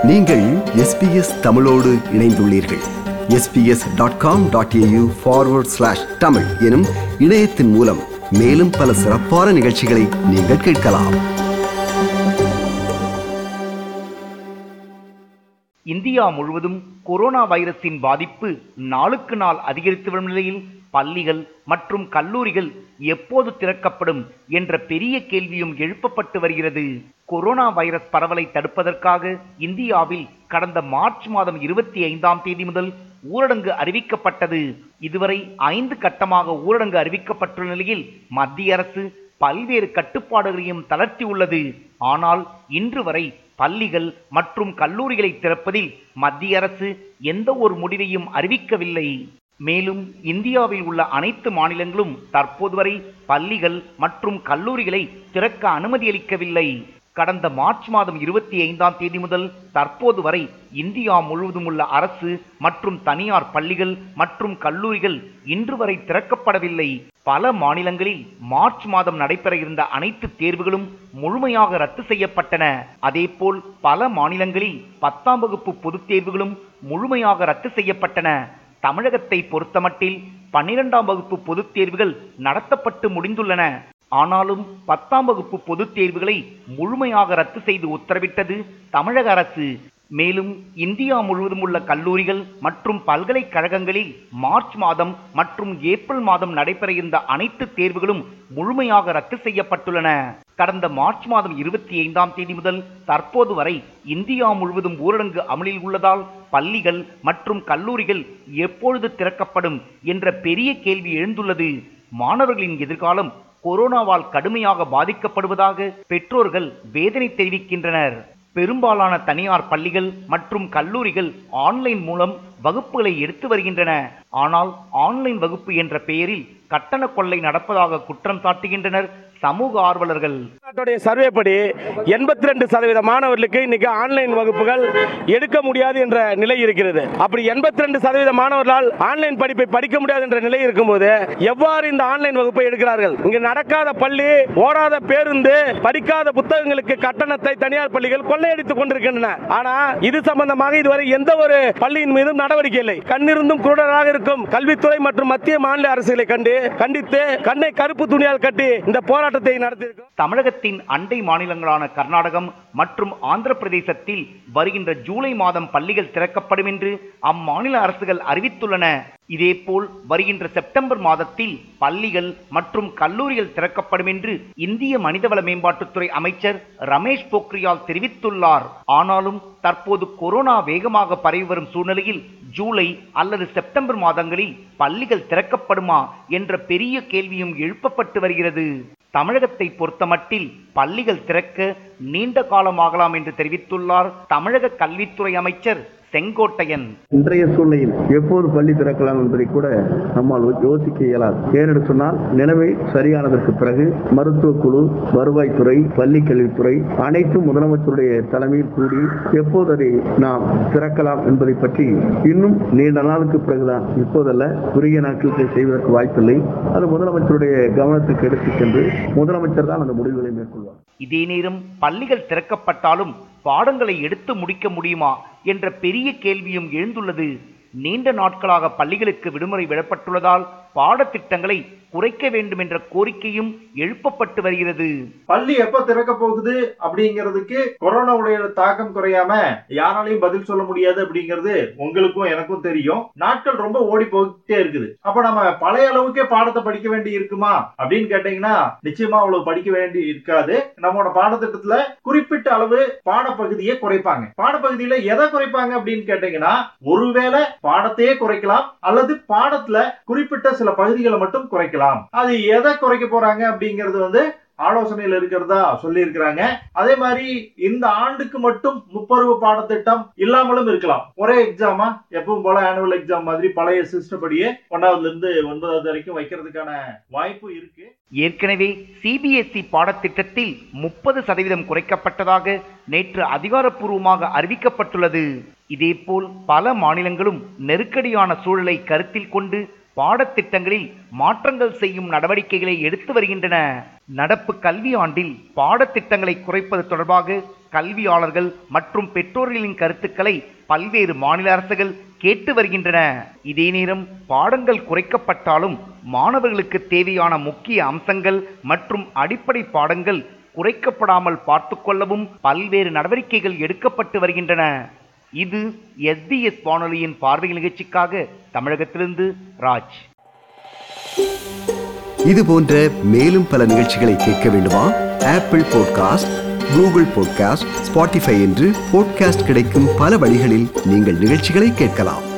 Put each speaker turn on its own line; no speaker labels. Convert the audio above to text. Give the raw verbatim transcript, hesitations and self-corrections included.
நீங்கள் எஸ்பிஎஸ் தமிழோடு இணைந்துள்ளீர்கள். SBS dot com dot AU forward slash Tamil எனும் இணையத்தின் மூலம் மேலும் பல சிறப்பான நிகழ்ச்சிகளை நீங்கள் கேட்கலாம்.
இந்தியா முழுவதும் கொரோனா வைரஸின் பாதிப்பு நாளுக்கு நாள் அதிகரித்து வரும் நிலையில் பள்ளிகள் மற்றும் கல்லூரிகள் எப்போது திறக்கப்படும் என்ற பெரிய கேள்வியும் எழுப்பப்பட்டு வருகிறது. கொரோனா வைரஸ் பரவலை தடுப்பதற்காக இந்தியாவில் கடந்த மார்ச் மாதம் இருபத்தி ஐந்தாம் தேதி முதல் ஊரடங்கு அறிவிக்கப்பட்டது. இதுவரை ஐந்து கட்டமாக ஊரடங்கு அறிவிக்கப்பட்டுள்ள நிலையில் மத்திய அரசு பல்வேறு கட்டுப்பாடுகளையும் தளர்த்தி உள்ளது. ஆனால் இன்று வரை பள்ளிகள் மற்றும் கல்லூரிகளை திறப்பதில் மத்திய அரசு எந்த ஒரு முடிவையும் அறிவிக்கவில்லை. மேலும் இந்தியாவில் உள்ள அனைத்து மாநிலங்களும் தற்போது வரை பள்ளிகள் மற்றும் கல்லூரிகளை திறக்க அனுமதி அளிக்கவில்லை. கடந்த மார்ச் மாதம் இருபத்தி ஐந்தாம் தேதி முதல் தற்போது வரை இந்தியா முழுவதும் உள்ள அரசு மற்றும் தனியார் பள்ளிகள் மற்றும் கல்லூரிகள் இன்று வரை திறக்கப்படவில்லை. பல மாநிலங்களில் மார்ச் மாதம் நடைபெற இருந்த அனைத்து தேர்வுகளும் முழுமையாக ரத்து செய்யப்பட்டன. அதேபோல் பல மாநிலங்களில் பத்தாம் வகுப்பு பொதுத் தேர்வுகளும் முழுமையாக ரத்து செய்யப்பட்டன. தமிழகத்தை பொறுத்தமட்டில் பன்னிரெண்டாம் வகுப்பு பொதுத் தேர்வுகள் நடத்தப்பட்டு முடிந்துள்ளன. ஆனாலும் பத்தாம் வகுப்பு பொதுத் தேர்வுகளை முழுமையாக ரத்து செய்து உத்தரவிட்டது தமிழக அரசு. மேலும் இந்தியா முழுவதும் உள்ள கல்லூரிகள் மற்றும் பல்கலைக்கழகங்களில் மார்ச் மாதம் மற்றும் ஏப்ரல் மாதம் நடைபெற இருந்த அனைத்து தேர்வுகளும் முழுமையாக ரத்து செய்யப்பட்டுள்ளன. கடந்த மார்ச் மாதம் இருபத்தி ஐந்தாம் தேதி முதல் தற்போது வரை இந்தியா முழுவதும் ஊரடங்கு அமலில் உள்ளதால் பள்ளிகள் மற்றும் கல்லூரிகள் எப்பொழுது திறக்கப்படும் என்ற பெரிய கேள்வி எழுந்துள்ளது. மாணவர்களின் எதிர்காலம் கொரோனாவால் கடுமையாக பாதிக்கப்படுவதாக பெற்றோர்கள் வேதனை தெரிவிக்கின்றனர். பெரும்பாலான தனியார் பள்ளிகள் மற்றும் கல்லூரிகள் ஆன்லைன் மூலம் வகுப்புகளை எடுத்து வருகின்றன. ஆனால் ஆன்லைன் வகுப்பு என்ற பெயரில் கட்டண கொள்ளை நடப்பதாக குற்றம் சாட்டுகின்றனர் சமூக ஆர்வலர்கள்.
சர்வே படி எண்பத்தி ரெண்டு சதவீத மாணவர்களுக்கு இன்னைக்கு ஆன்லைன் வகுப்புகள் எடுக்க முடியாது என்ற நிலை இருக்கிறது. அப்படி எண்பத்தி ரெண்டு சதவீத மாணவர்களால் ஆன்லைன் படிப்பை படிக்க முடியாது என்ற நிலை இருக்கும்போது எவ்வாறு இந்த ஆன்லைன் வகுப்பை எடுக்கிறார்கள்? இங்கு நடக்காத பள்ளி, ஓடாத பேருந்து, படிக்காத புத்தகங்களுக்கு கட்டணத்தை தனியார் பள்ளிகள் கொள்ளையடித்துக் கொண்டிருக்கின்றன. ஆனா இது சம்பந்தமாக இதுவரை எந்த ஒரு பள்ளியின் மீதும் நடவடிக்கை இல்லை. கண்ணிருந்தும் குருடராக இருக்கும் கல்வித்துறை மற்றும் மத்திய மாநில அரசுகளை கண்டு கண்டித்து கண்ணை கருப்பு துணியால் கட்டி இந்த போராட்டத்தை நடத்தியிருக்கிறோம்.
தமிழகத்தின் அண்டை மாநிலங்களான கர்நாடகம் மற்றும் ஆந்திர பிரதேசத்தில் வருகின்ற ஜூலை மாதம் பள்ளிகள் திறக்கப்படும் என்று அம்மாநில அரசுகள் அறிவித்துள்ளன. இதேபோல் வருகின்ற செப்டம்பர் மாதத்தில் பள்ளிகள் மற்றும் கல்லூரிகள் திறக்கப்படும் என்று இந்திய மனிதவள மேம்பாட்டுத்துறை அமைச்சர் ரமேஷ் பொக்ரியால் தெரிவித்துள்ளார். ஆனாலும் தற்போது கொரோனா வேகமாக பரவி வரும் சூழ்நிலையில் ஜூலை அல்லது செப்டம்பர் மாதங்களில் பள்ளிகள் திறக்கப்படுமா என்ற பெரிய கேள்வியும் எழுப்பப்பட்டு வருகிறது. தமிழகத்தை பொறுத்தமட்டில் பள்ளிகள் திறக்க நீண்ட காலமாகலாம் என்று தெரிவித்துள்ளார் தமிழக கல்வித்துறை அமைச்சர் செங்கோட்டையன்.
இன்றைய சூழ்நிலையில் எப்போது பள்ளி திறக்கலாம் என்பதை கூட நம்மால் யோசிக்க இயலாது. ஏனென்று சொன்னால் நிலைமை சரியானதற்கு பிறகு மருத்துவ குழு, வருவாய்த்துறை, பள்ளி கல்வித்துறை அனைத்தும் முதலமைச்சருடைய தலைமையில் கூடி எப்போது அதை நாம் திறக்கலாம் என்பதை பற்றி இன்னும் நீண்ட நாளுக்கு பிறகுதான், இப்போதல்ல, குறுகிய நாட்களுக்கு செய்வதற்கு வாய்ப்பில்லை. அது முதலமைச்சருடைய கவனத்துக்கு எடுத்துச் சென்று முதலமைச்சர் தான் அந்த முடிவுகளை மேற்கொள்வார்.
இதே நேரம் பள்ளிகள் திறக்கப்பட்டாலும் பாடங்களை எடுத்து முடிக்க முடியுமா என்ற பெரிய கேள்வியும் எழுந்துள்ளது. நீண்ட நாட்களாக பள்ளிகளுக்கு விடுமுறை விடப்பட்டுள்ளதால் பாடத்திட்டங்களை குறைக்க வேண்டும் என்ற கோரிக்கையும் எழுப்பப்பட்டு வருகிறது.
பள்ளி எப்ப திறக்க போகுது அப்படிங்கிறதுக்கு கொரோனாவுடைய தாக்கம் குறையாம யாராலையும் பதில் சொல்ல முடியாது அப்படிங்கிறது உங்களுக்கும் எனக்கும் தெரியும். நாட்கள் ரொம்ப ஓடி போயிட்டே இருக்குது. அப்ப நம்ம பழைய அளவுக்கே பாடத்தை படிக்க வேண்டி இருக்குமா அப்படின்னு கேட்டீங்கன்னா நிச்சயமா அவ்வளவு படிக்க வேண்டி இருக்காது. நம்மளோட பாடத்திட்டத்துல குறிப்பிட்ட அளவு பாடப்பகுதியை குறைப்பாங்க. பாடப்பகுதியில எதை குறைப்பாங்க அப்படின்னு கேட்டீங்கன்னா, ஒருவேளை பாடத்தையே குறைக்கலாம் அல்லது பாடத்துல குறிப்பிட்ட சில பகுதிகளை மட்டும் குறைக்கலாம். அது எதை குறைக்க போறாங்க அப்படிங்கிறது வந்து ஆலோசனையில் இருக்கிறதா சொல்லி இருக்கிறாங்க. அதே மாதிரி இந்த ஆண்டுக்கு மட்டும் முப்பருவ பாடத்திட்டம் இல்லாமலும் இருக்கலாம். ஒரே எக்ஸாமா எப்பவும் போல ஆனுவல் எக்ஸாம் மாதிரி பழைய சிஸ்டம் படியே ஒன்னாவதுல இருந்து ஒன்பதாவது வரைக்கும் வைக்கிறதுக்கான வாய்ப்பு இருக்கு.
ஏற்கனவே சிபிஎஸ்இ பாடத்திட்டத்தில் முப்பது சதவீதம் குறைக்கப்பட்டதாக நேற்று அதிகாரப்பூர்வமாக அறிவிக்கப்பட்டுள்ளது. இதேபோல் பல மாநிலங்களும் நெருக்கடியான சூழலை கருத்தில் கொண்டு பாடத்திட்டங்களில் மாற்றங்கள் செய்யும் நடவடிக்கைகளை எடுத்து வருகின்றன. நடப்பு கல்வி ஆண்டில் பாடத்திட்டங்களை குறைப்பது தொடர்பாக கல்வியாளர்கள் மற்றும் பெற்றோர்களின் கருத்துக்களை பல்வேறு மாநில அரசுகள் கேட்டு வருகின்றன. இதே நேரம் பாடங்கள் குறைக்கப்பட்டாலும் மாணவர்களுக்கு தேவையான முக்கிய அம்சங்கள் மற்றும் அடிப்படை பாடங்கள் குறைக்கப்படாமல் பார்த்து கொள்ளவும் பல்வேறு நடவடிக்கைகள் எடுக்கப்பட்டு வருகின்றன. இது எஸ்பிஎஸ் வானொலியின் பார்வை நிகழ்ச்சிக்காக தமிழகத்திலிருந்து ராஜ்.
இது போன்ற மேலும் பல நிகழ்ச்சிகளை கேட்க வேண்டுமா? Apple podcast, Google podcast, Spotify என்று பாட்காஸ்ட் கிடைக்கும் பல வழிகளில் நீங்கள் நிகழ்ச்சிகளை கேட்கலாம்.